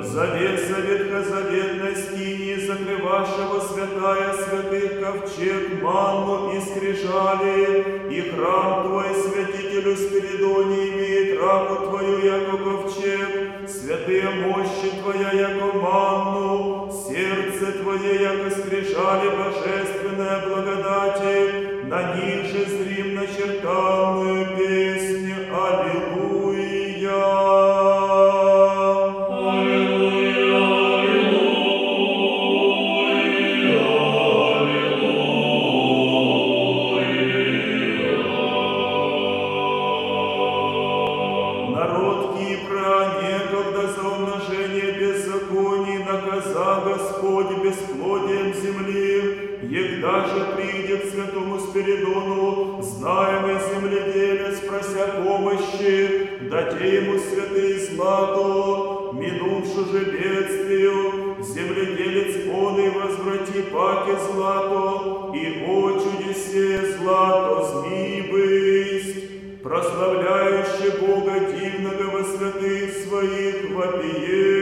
Завеса ветхозаветной скинии, закрывавшего святая святых ковчег, манну и скрижали, и храм Твой, святителю Спиридоний, имеет раму Твою, яко ковчег, святые мощи Твоя, яко манну, сердце Твое, яко скрижали, божественная благодати, на них же зрим начертанную песнь Аллилуйя. Господь бесплодием земли, егда же придет святому Спиридону, знаемый земледелец, прося помощи, дайте ему святые злато, минувши же бедствию, земледелец он и возврати паки злато, и о чудесе злато зми бысть, прославляющий Бога дивного во святых своих вопиет.